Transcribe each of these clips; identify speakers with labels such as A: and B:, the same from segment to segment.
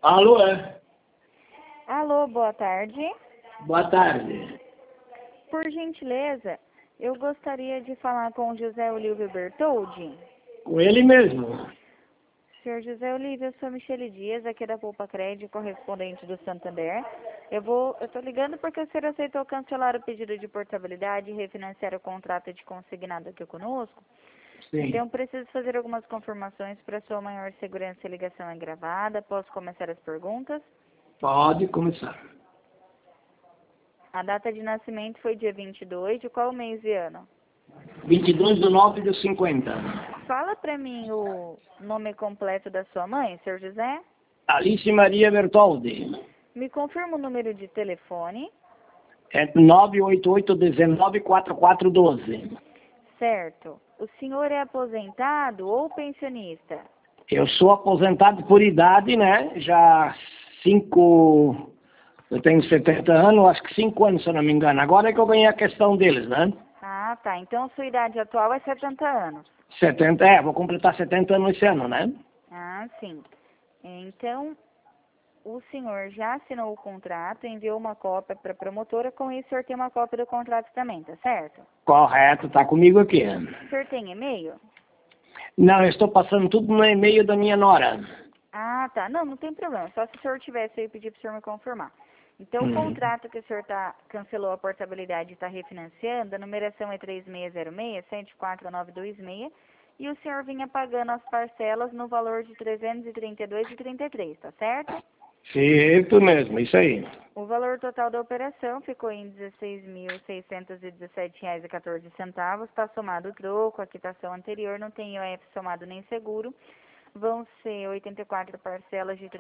A: Alô, é?
B: Alô, boa tarde.
A: Boa tarde.
B: Por gentileza, eu gostaria de falar com o José Olívio Bertoldi.
A: Com ele mesmo.
B: Senhor José Olívio, eu sou Michele Dias, aqui da Poupa Crédito, correspondente do Santander. Eu estou ligando porque o senhor aceitou cancelar o pedido de portabilidade e refinanciar o contrato de consignado aqui conosco.
A: Sim.
B: Então, preciso fazer algumas confirmações para sua maior segurança e ligação é gravada. Posso começar as perguntas?
A: Pode começar.
B: A data de nascimento foi dia 22, de qual mês e ano?
A: 22/9/50.
B: Fala para mim o nome completo da sua mãe, Sr. José.
A: Alice Maria Bertoldi.
B: Me confirma o número de telefone.
A: É 988-19-4412.
B: Certo. O senhor é aposentado ou pensionista?
A: Eu sou aposentado por idade, né? Eu tenho 70 anos, acho que 5 anos, se eu não me engano. Agora é que eu ganhei a questão deles, né?
B: Ah, tá. Então, sua idade atual é 70 anos.
A: 70, vou completar 70 anos esse ano, né?
B: Ah, sim. Então, o senhor já assinou o contrato, enviou uma cópia para a promotora, com isso o senhor tem uma cópia do contrato também, tá certo?
A: Correto, tá comigo aqui.
B: O senhor tem e-mail?
A: Não, eu estou passando tudo no e-mail da minha nora.
B: Ah, tá. Não, não tem problema. Só se o senhor tivesse aí, pedir para o senhor me confirmar. Então, o contrato que o senhor cancelou a portabilidade e está refinanciando, a numeração é 3606-74926, e o senhor vinha pagando as parcelas no valor de R$ 332,33, tá certo?
A: Certo mesmo, isso aí.
B: O valor total da operação ficou em R$ 16.617,14. Está somado o troco, a quitação anterior, não tem IOF somado nem seguro. Vão ser 84 parcelas de R$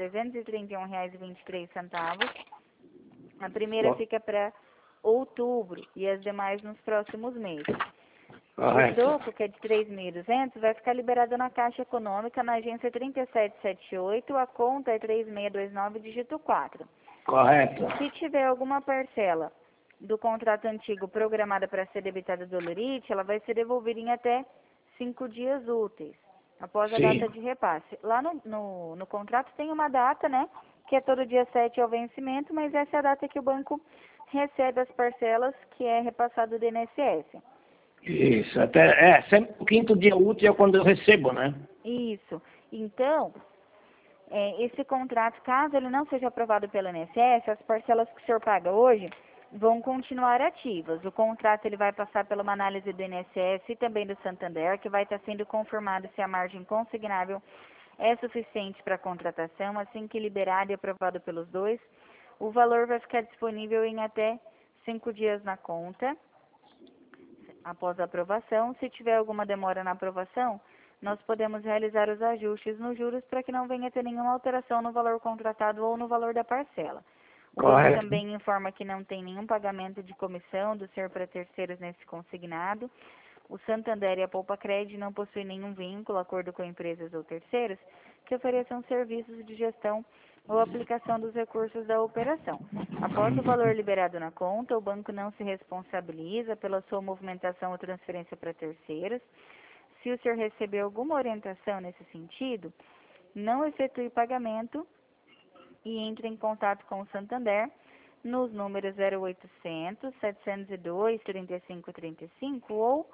B: 331,23. A primeira fica para outubro e as demais nos próximos meses. O
A: Correto.
B: troco, que é de 3.200, vai ficar liberado na Caixa Econômica, na agência 3778, a conta é 3629, dígito 4.
A: Correto.
B: Se tiver alguma parcela do contrato antigo programada para ser debitada do Lerite, ela vai ser devolvida em até 5 dias úteis, após a
A: Sim.
B: data de repasse. Lá no contrato tem uma data, né, que é todo dia 7 ao vencimento, mas essa é a data que o banco recebe as parcelas, que é repassado do INSS.
A: Isso, sempre o quinto dia útil é quando eu recebo, né?
B: Isso. Então, esse contrato, caso ele não seja aprovado pelo INSS, as parcelas que o senhor paga hoje vão continuar ativas. O contrato ele vai passar por uma análise do INSS e também do Santander, que vai estar sendo confirmado se a margem consignável é suficiente para a contratação. Assim que liberado e aprovado pelos dois, o valor vai ficar disponível em até 5 dias na conta, após a aprovação. Se tiver alguma demora na aprovação, nós podemos realizar os ajustes nos juros para que não venha ter nenhuma alteração no valor contratado ou no valor da parcela. O banco
A: Correto.
B: também informa que não tem nenhum pagamento de comissão do senhor para terceiros nesse consignado. O Santander e a Poupa Crédito não possuem nenhum vínculo, acordo com empresas ou terceiros que ofereçam serviços de gestão ou aplicação dos recursos da operação. Após o valor liberado na conta, o banco não se responsabiliza pela sua movimentação ou transferência para terceiros. Se o senhor receber alguma orientação nesse sentido, não efetue pagamento e entre em contato com o Santander nos números 0800 702 3535 ou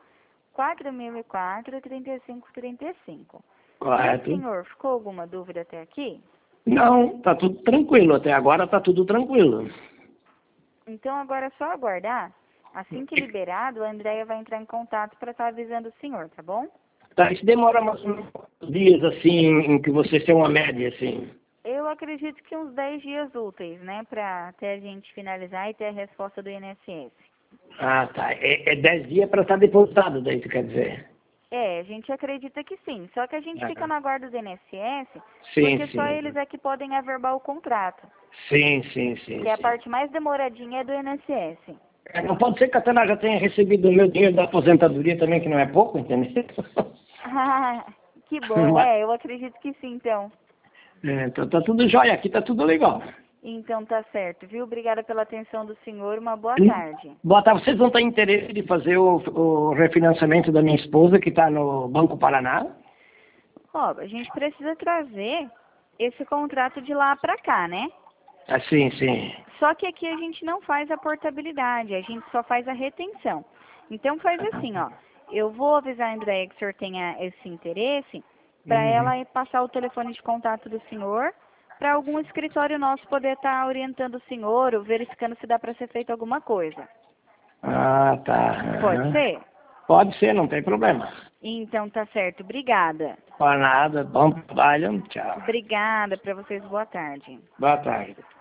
B: 4004 3535.
A: Correto.
B: E, senhor, ficou alguma dúvida até aqui?
A: Não, tá tudo tranquilo. Até agora tá tudo tranquilo.
B: Então, agora é só aguardar. Assim que liberado, a Andréia vai entrar em contato para estar avisando o senhor, tá bom?
A: Tá, isso demora mais uns dias, assim, em que vocês têm uma média, assim.
B: Eu acredito que uns 10 dias úteis, né, para até a gente finalizar e ter a resposta do INSS.
A: Ah, tá. É 10 dias para estar depositado, daí tu quer dizer.
B: A gente acredita que sim. Só que a gente fica na guarda do INSS,
A: Sim,
B: porque só
A: sim.
B: eles é que podem averbar o contrato.
A: Sim, sim, sim.
B: Que a
A: sim.
B: parte mais demoradinha é do INSS.
A: Não pode ser que a Tana já tenha recebido o meu dinheiro da aposentadoria também, que não é pouco, entendeu?
B: Ah, que bom. Eu acredito que sim, então.
A: Então tá tudo jóia, aqui tá tudo legal.
B: Então tá certo, viu? Obrigada pela atenção do senhor. Uma boa tarde.
A: Boa tarde. Vocês não têm interesse de fazer o refinanciamento da minha esposa, que está no Banco Paraná?
B: Ó, a gente precisa trazer esse contrato de lá para cá, né?
A: Assim, sim.
B: Só que aqui a gente não faz a portabilidade, a gente só faz a retenção. Então faz assim, ó. Eu vou avisar a Andréia que o senhor tenha esse interesse, para ela passar o telefone de contato do senhor, para algum escritório nosso poder estar orientando o senhor ou verificando se dá para ser feita alguma coisa.
A: Ah, tá.
B: Pode ser?
A: Pode ser, não tem problema.
B: Então tá certo. Obrigada.
A: Por nada, bom trabalho, tchau.
B: Obrigada para vocês. Boa tarde.
A: Boa tarde.